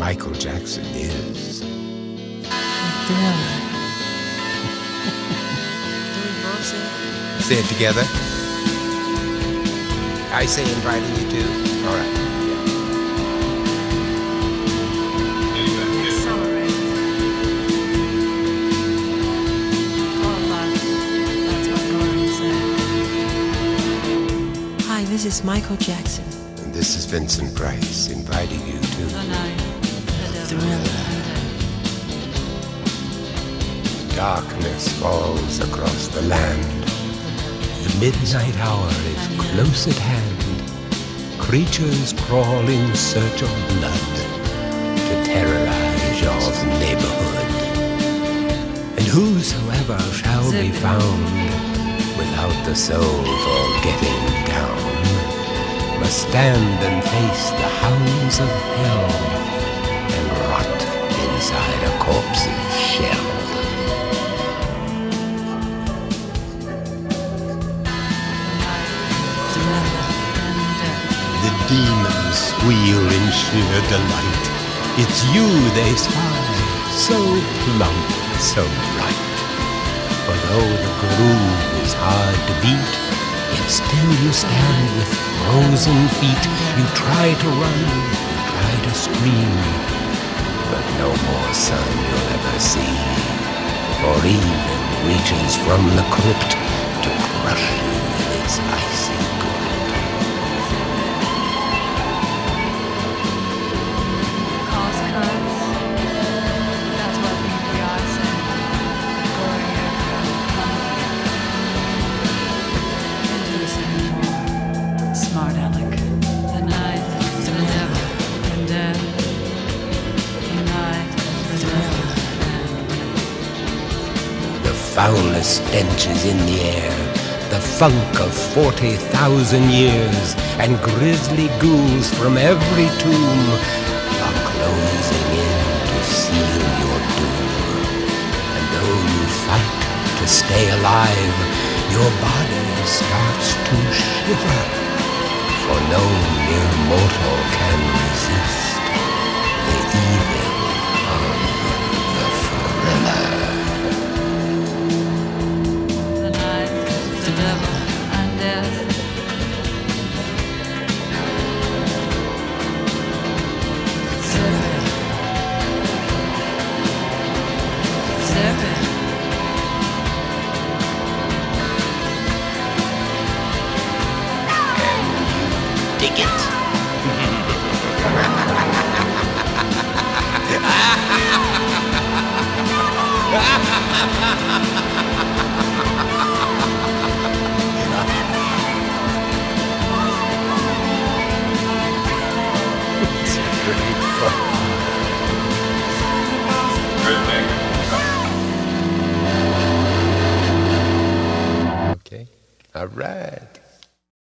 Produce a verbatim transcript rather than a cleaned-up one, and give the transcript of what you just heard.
Michael Jackson is. Thriller. Do we both say it? Say it together. I say inviting you too. All right. Accelerate. Qualify. That's what Gordon said. Hi, this is Michael Jackson. And this is Vincent Price inviting you to The night, the thriller. Darkness falls across the land. The midnight hour is close at hand. Creatures crawl in search of blood to terrorize your neighborhood. And whosoever shall be found without the soul for getting down must stand and face the hounds of hell and rot inside a corpse's shell. The demons squeal in sheer delight. It's you they spy, so plump, so right. For though the groove is hard to beat, yet still you stand with frozen feet. You try to run, you try to scream, but no more sun you'll ever see. For even reaches from the crypt to crush you in its icy grip. Smart Alec. The night, the devil, and death. The night, the devil, and death. The foulest stench is in the air, the funk of forty thousand years, and grisly ghouls from every tomb are closing in to seal your doom. And though you fight to stay alive, your body starts to shiver. For no mere mortal can resist the evil of the thriller. The night, the devil, and death. Seven. Seven. Dig it. It's great fun. Okay. All right.